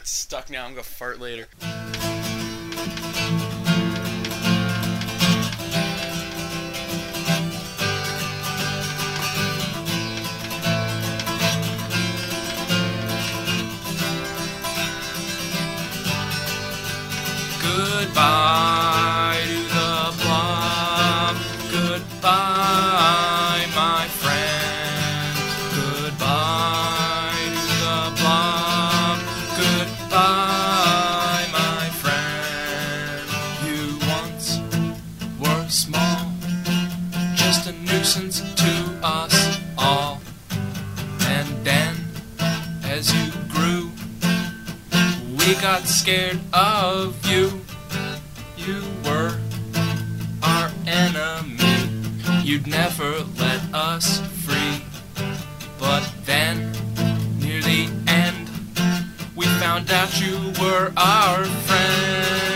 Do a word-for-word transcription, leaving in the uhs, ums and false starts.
It's stuck now. I'm gonna fart later. Goodbye to the blob. Goodbye, my friend. Goodbye to the blob. Goodbye, my friend. You once were small, just a nuisance to us all. And then, as you grew, we got scared of you. You were our enemy. You'd never let us free. But then, near the end, we found out you were our friend.